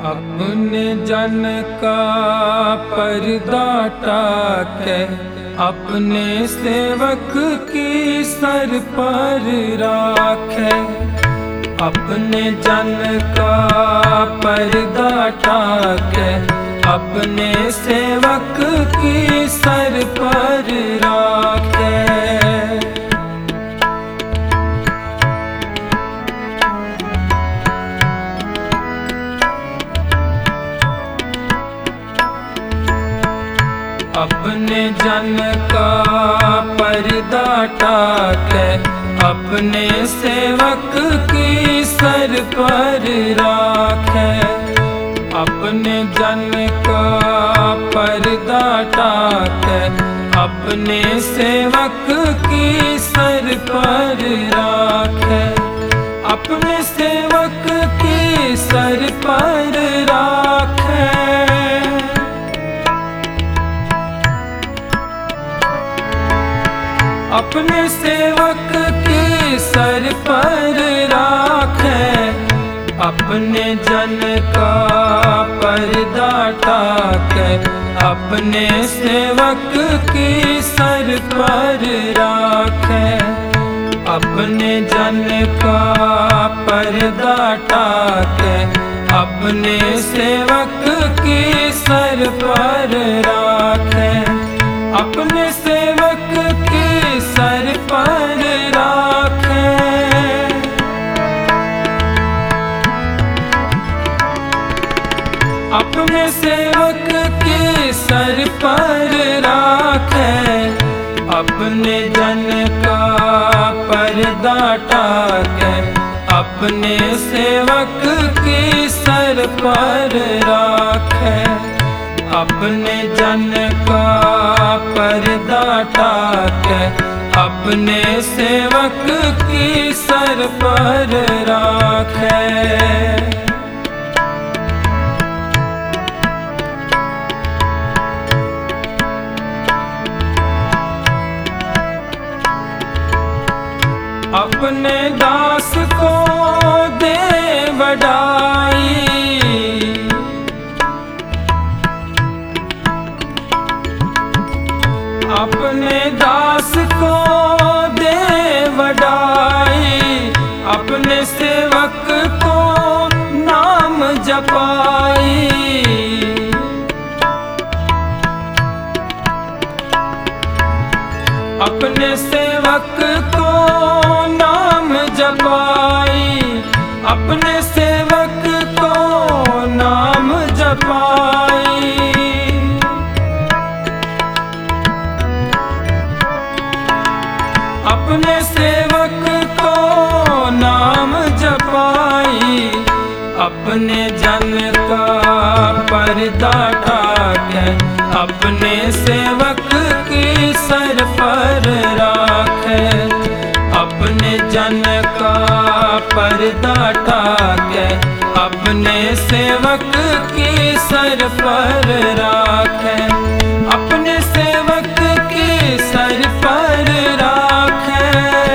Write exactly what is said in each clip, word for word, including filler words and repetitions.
अपने जन का पर्दा टाके अपने सेवक की सर पर राखे। अपने जन का पर्दा टाके अपने सेवक की सर पर राखे। अपने जन का पर्दा टाके अपने सेवक की सर पर राखे। अपने जन का पर्दा टाके अपने सेवक की सर पर राखे। अपने सेवक की सर पर राखे। अपने सेवक के सर पर राखे। अपने जन का पर्दा टाके अपने सेवक की सर पर राखे। अपने जन का पर्दा टाके अपने सेवक की सर पर राखे। अपने सेवक के सर पर राखे। अपने सेवक के सर पर राखे। अपने जन का पर्दा टाके अपने सेवक के सर पर राखे। अपने जन का पर्दा टाके अपने सेवक की सर पर राखे। अपने दास को दे वडाई। अपने दास को दे वडाई। अपने सेवक को नाम जपाई। अपने सेवक को नाम जपाई। अपने सेवक को नाम जपाई। अपने सेवक को नाम जपाई। अपने जन का पर्दा टाके अपने सेवक की सर पर राखे। अपने जन का पर्दा टाके अपने सेवक की सर पर राखे। अपने सेवक की सर पर राखे।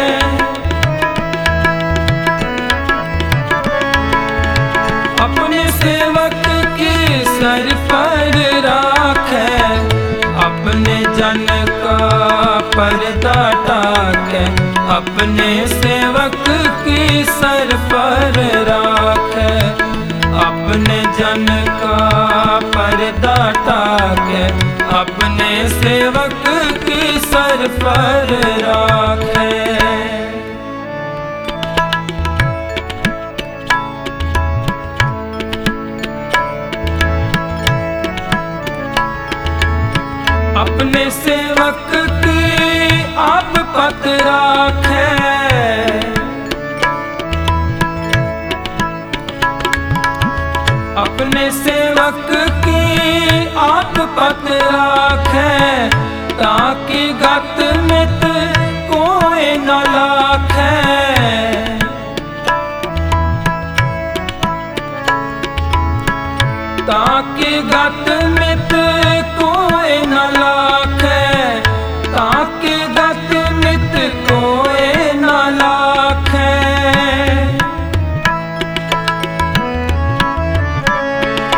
अपने सेवक की सर पर राखे। अपने जन का पर्दा टाके अपने सेवक की सर पर राखे। अपने जन का पर्दा टाके अपने सेवक की सर पर राखे। अपने सेवक की आप पत राखे। अपने सेवक की आप पत राखे। ताकि गत मित कोई न लाखे। ताकि गत मित कोई न लाखे। ताकि गत मित कोई न लाखे।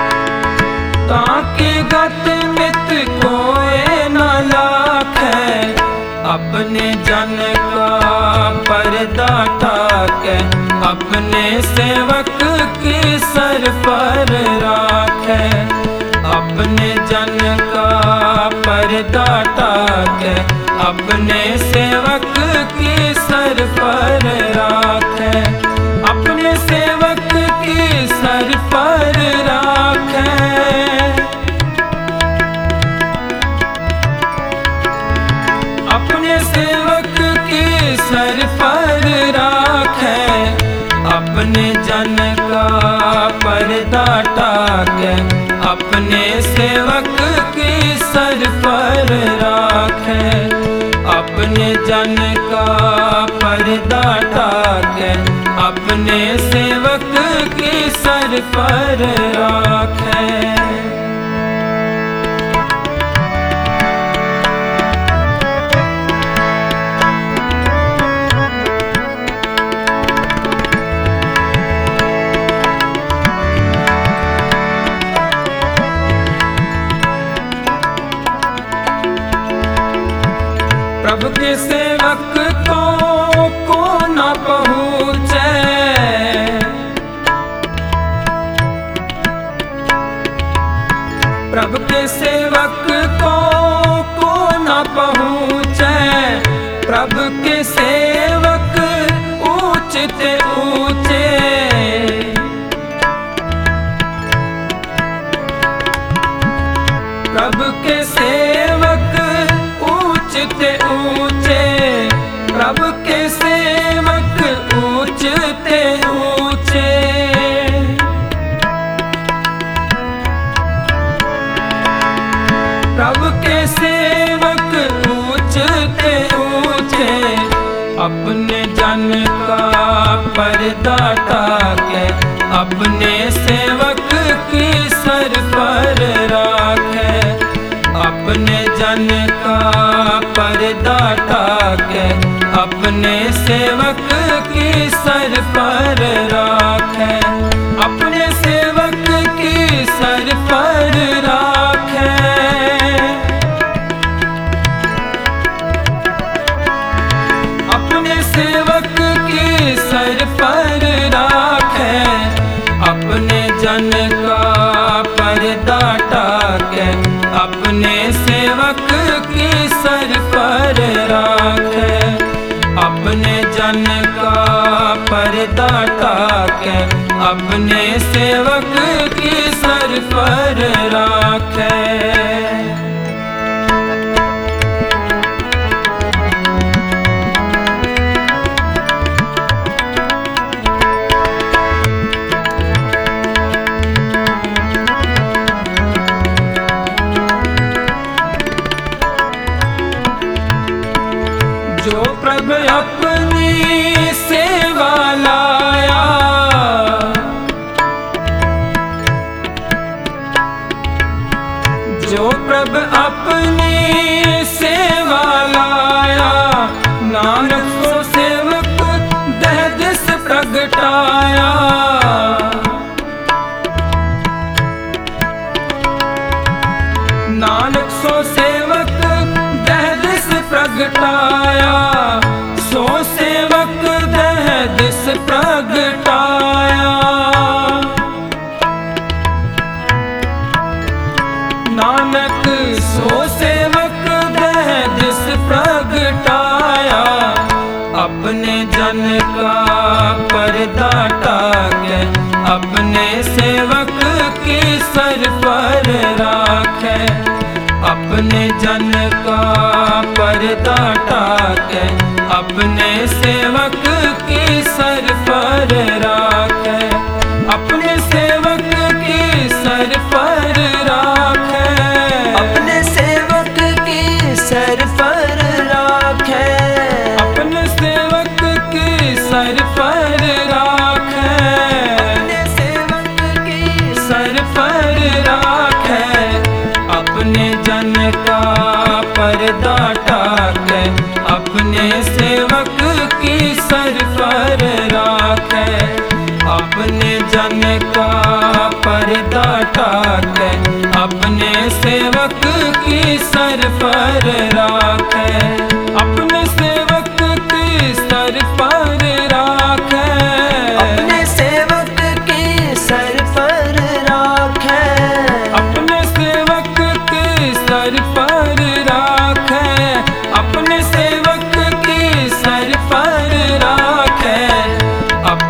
ताके, अपने सेवक की सर पर राखे। अपने जन का पर्दा ताके, अपने सेवक की सर पर राखे। अपने सेवक की सर पर राखे। अपने सेवक की सर पर राखे। अपने जन का पर्दा ताके, अपने सेवक की सर पर राखे। अपने जन का पर्दा ताके, अपने सेवक की सर पर राखे। प्रभु के सेवक को को न पहुँचे। प्रभु के सेवक को को न पहुँचे। प्रभु के सेवक ऊंचते ऊंचे। प्रभु के सेवक ऊंचते ऊंचे। प्रभु के सेवक ऊंचते ऊंचे। प्रभु के सेवक ऊंचते ऊंचे। अपने जन का पर्दा ताके, अपने सेवक की सर पर राखे। अपने जन का पर्दा ताके, अपने सेवक की सर पर राखे। अपने सेवक की सर पर राखे। अपने सेवक की सर पर राखे। अपने जन का पर्दा ताके, अपने सेवक की सर पर राखे। अपने जन का पर्दा ताके, अपने सेवक की सर पर राखे। जो प्रभु अपनी सेवा लाया। जो प्रभु अपनी सेवा लाया। नानक सो सेवक दह दिस प्रगटाया। नानक सो सेवक दह दिस प्रगटाया। सो सेवक दह दिस प्रगटाया। नानक सो सेवक दह दिस प्रगटाया। अपने जन का पर्दा ताके, अपने सेवक की सर पर राखे। अपने जन का पर्दा ताके, अपने सेवक की सर पर राखे। अपने सेवक की सर पर राखे। अपने सेवक की सर पर राखे। अपने सेवक की सर पर राखे। अपने सेवक की सर पर राखे। अपने जन का पर्दा ताके, अपने सेवक की सर पर राखे।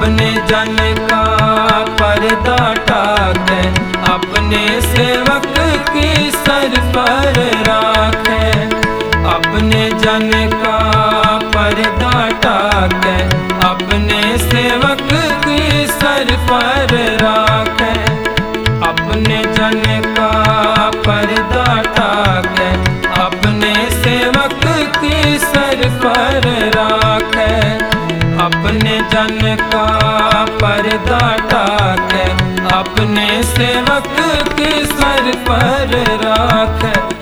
अपने जन का पर्दा ढाके, अपने सेवक की सर पर राखे। अपने जन का पर्दा ढाके, अपने सेवक की सर पर राखे। अपने जन का पर्दा ढाके, अपने सेवक की सर पर राखे। अपने जन का पर्दा ढाके, अपने सेवक की सर पर राखे।